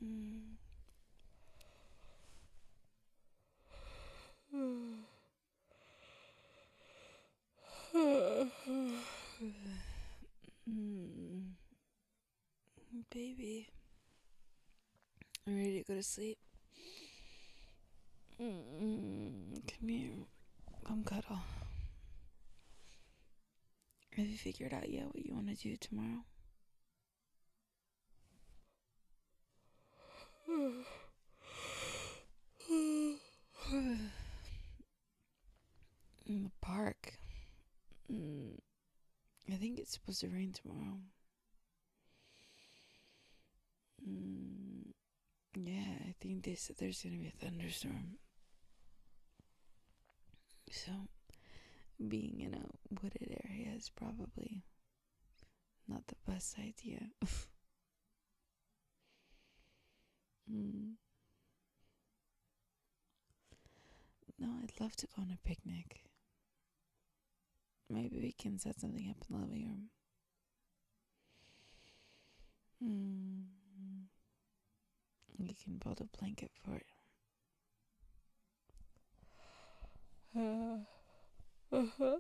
Mm. Mm. Baby, I'm ready to go to sleep. Come here. Come cuddle. Have you figured out yet what you want to do tomorrow? In the park. I think it's supposed to rain tomorrow. Yeah, I think they said there's gonna be a thunderstorm. So, being in a wooded area is probably not the best idea. mm. No, I'd love to go on a picnic. Maybe we can set something up in the living room. You can build a blanket for it. Uh-huh.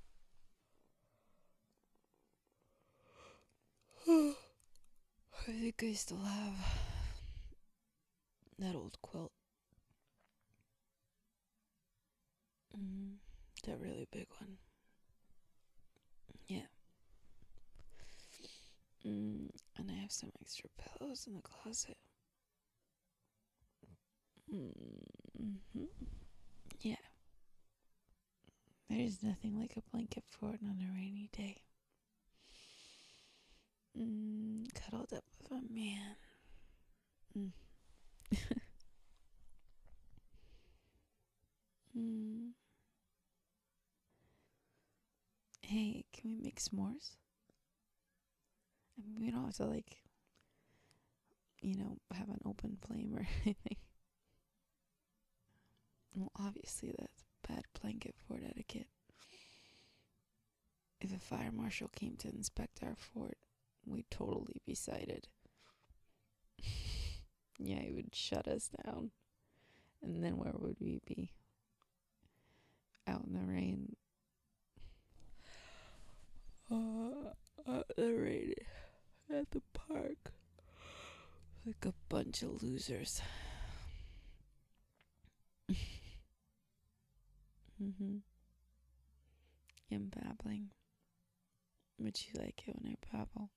I think I still have that old quilt. That really big one. Yeah. And I have some extra pillows in the closet. Mm-hmm. Yeah. There's nothing like a blanket fort on a rainy day. Cuddled up with a man. Hey, can we make s'mores? I mean, we don't have to, have an open flame or anything. Well, obviously that's bad blanket fort etiquette. If a fire marshal came to inspect our fort, we'd totally be cited. Yeah, he would shut us down. And then where would we be? Out in the rain. Out in the rain at the park. Like a bunch of losers. I'm babbling. Would you like it when I babble?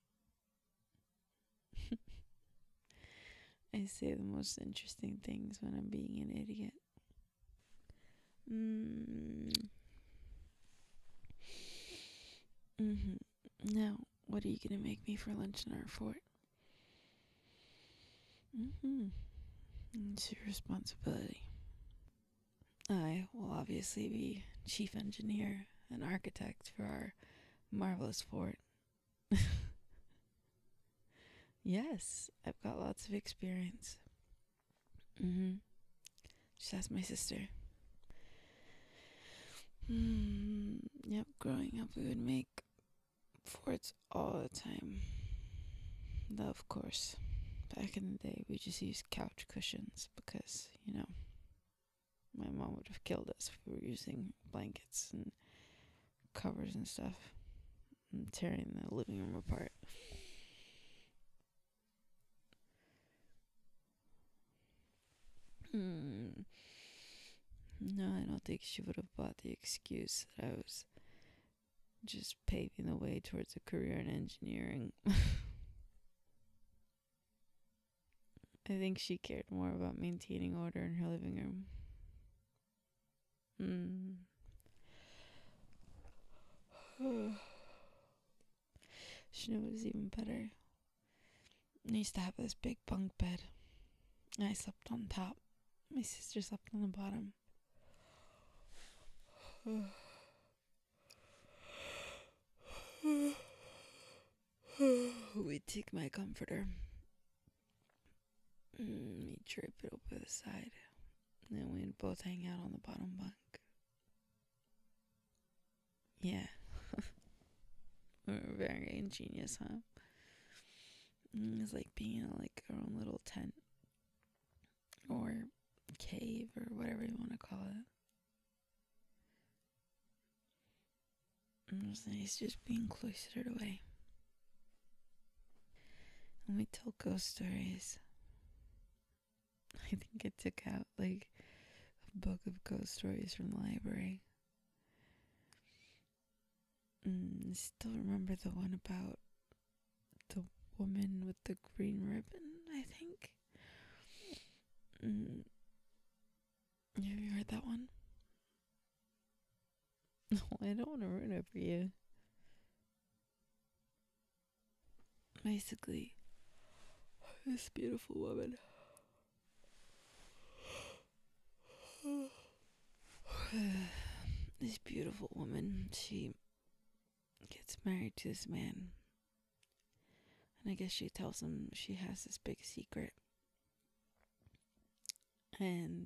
I say the most interesting things when I'm being an idiot. Now, what are you gonna make me for lunch in our fort? It's your responsibility. I will obviously be chief engineer and architect for our marvelous fort. Yes, I've got lots of experience. Just ask my sister. Yep, growing up we would make forts all the time. Though, of course, back in the day we just used couch cushions because, my mom would have killed us if we were using blankets and covers and stuff and tearing the living room apart. No, I don't think she would have bought the excuse that I was just paving the way towards a career in engineering. I think she cared more about maintaining order in her living room. She knew it was even better. I used to have this big bunk bed. I slept on top. My sister slept on the bottom. We'd take my comforter. We'd drape it over the side. And then we'd both hang out on the bottom bunk. Yeah. We were very ingenious, huh? It was like being in our own little tent or cave or whatever you want to call it. And it was nice just being cloistered away. And we tell ghost stories. I think I took out like a book of ghost stories from the library. I still remember the one about the woman with the green ribbon, I think. Have you heard that one? No, I don't want to ruin it for you. Basically, this beautiful woman. This beautiful woman, she gets married to this man. And I guess she tells him she has this big secret. And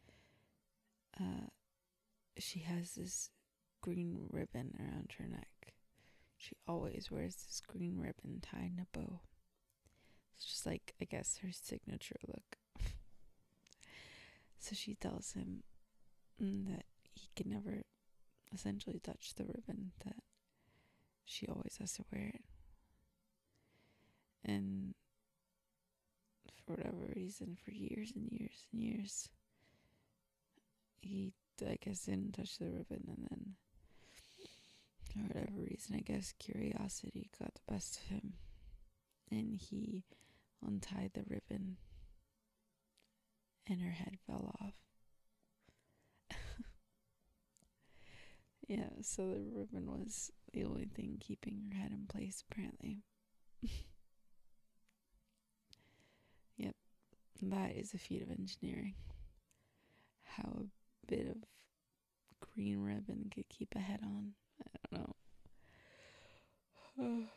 she has this green ribbon around her neck. She always wears this green ribbon tied in a bow. It's just like, I guess, her signature look. So she tells him that he can never essentially touch the ribbon, that she always has to wear it. And for whatever reason, for years and years and years, he, I guess, didn't touch the ribbon. And then, for whatever reason, I guess curiosity got the best of him. And he untied the ribbon. And her head fell off. Yeah, so the ribbon was the only thing keeping her head in place, apparently. Yep, that is a feat of engineering. How a bit of green ribbon could keep a head on, I don't know.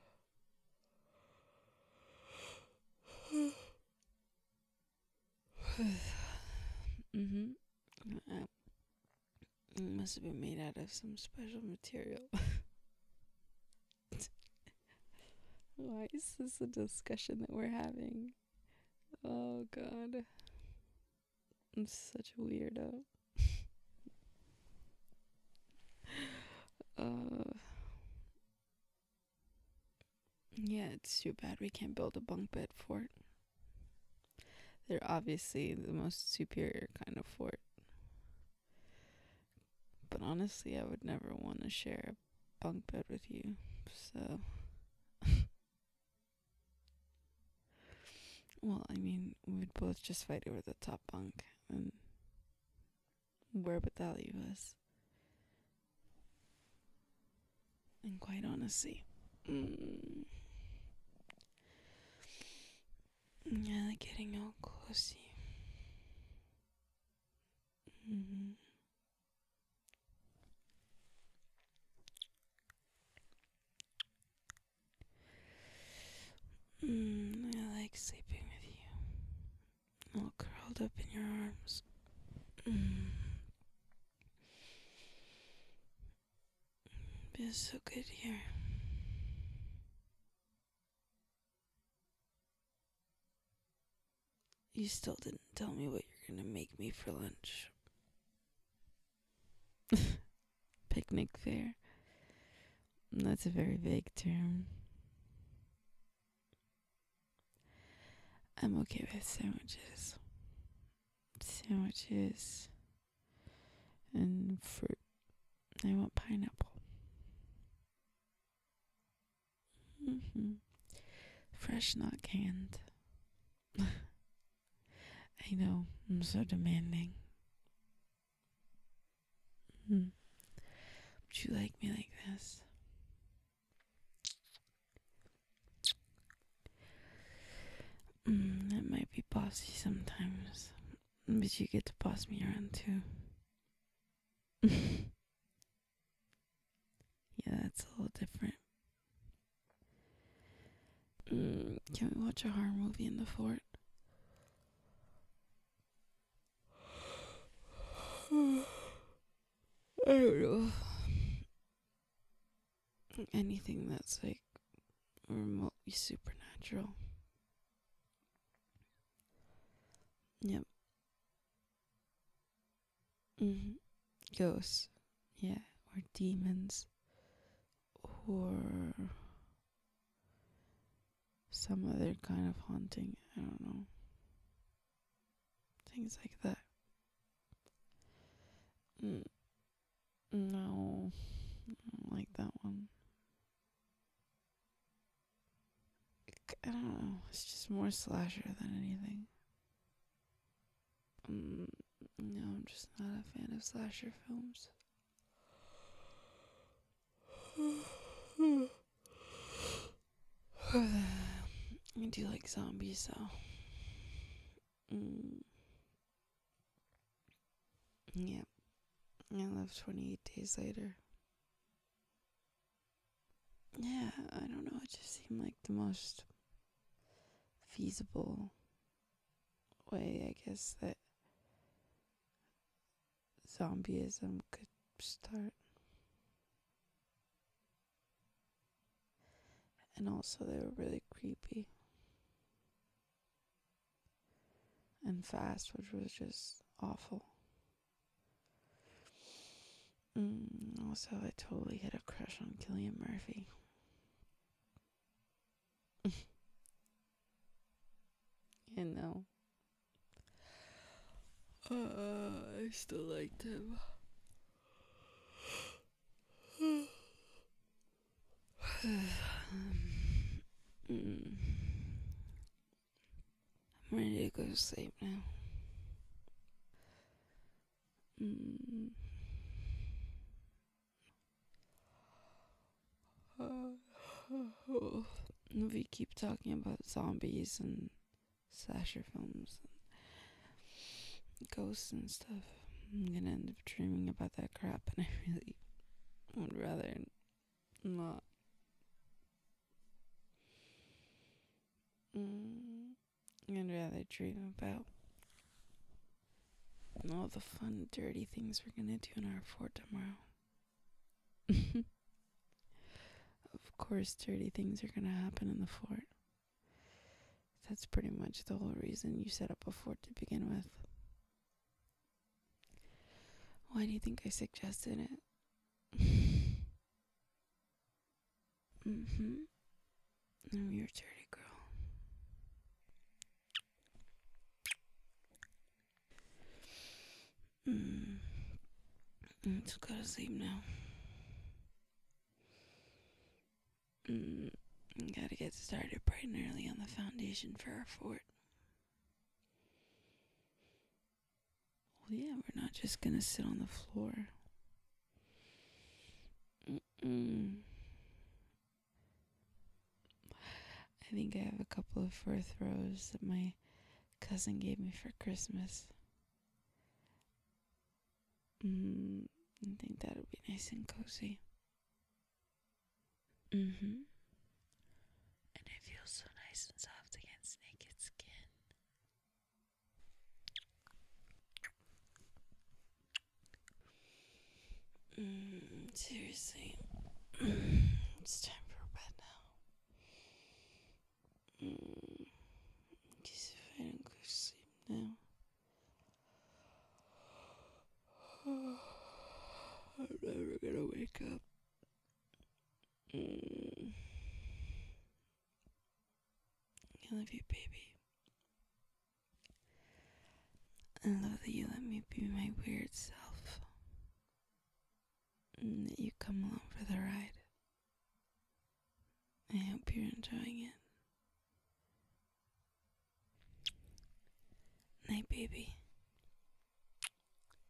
It must have been made out of some special material. Why is this a discussion that we're having? Oh god. I'm such a weirdo. Yeah, it's too bad we can't build a bunk bed fort. They're obviously the most superior kind of fort. But honestly, I would never want to share a bunk bed with you, so... Well, I mean, we would both just fight over the top bunk, and where would that leave us? And quite honestly, yeah, like getting all close to you. I like sleeping with you, all curled up in your arms. Feels so good here. You still didn't tell me what you're gonna make me for lunch. Picnic fare. That's a very vague term. I'm okay with sandwiches. Sandwiches and fruit. I want pineapple. Fresh, not canned. I know, I'm so demanding. Would you like me like this? It might be bossy sometimes, but you get to boss me around too. Yeah, that's a little different. Can we watch a horror movie in the fort? I don't know. Anything that's like remotely supernatural. Yep, Mm-hmm. Ghosts. Yeah. Or demons. Or some other kind of haunting. I don't know. Things like that. No. I don't like that one. I don't know. It's just more slasher than anything. No, I'm just not a fan of slasher films. I do like zombies though. Yeah. I love 28 Days Later. Yeah, I don't know. It just seemed like the most feasible way, I guess, that zombieism could start. And also, they were really creepy and fast, which was just awful. Also, I totally had a crush on Cillian Murphy. You know. I still liked him. I'm ready to go to sleep now. If we keep talking about zombies and slasher films and ghosts and stuff, I'm gonna end up dreaming about that crap, and I really would rather not. I'd rather dream about all the fun, dirty things we're gonna do in our fort tomorrow. Of course, dirty things are gonna happen in the fort. That's pretty much the whole reason you set up a fort to begin with. Why do you think I suggested it? I'm your dirty girl. Let's go to sleep now. Gotta get started bright and early on the foundation for our fort. Well, yeah, we're not just gonna sit on the floor. I think I have a couple of fur throws that my cousin gave me for Christmas. I think that would be nice and cozy. And it feels so nice and soft against naked skin. Seriously. It's time for bed now. Guess if I don't go to sleep now, I'm never gonna wake up. I love you, baby. I love that you let me be my weird self. And that you come along for the ride. I hope you're enjoying it. Night, baby.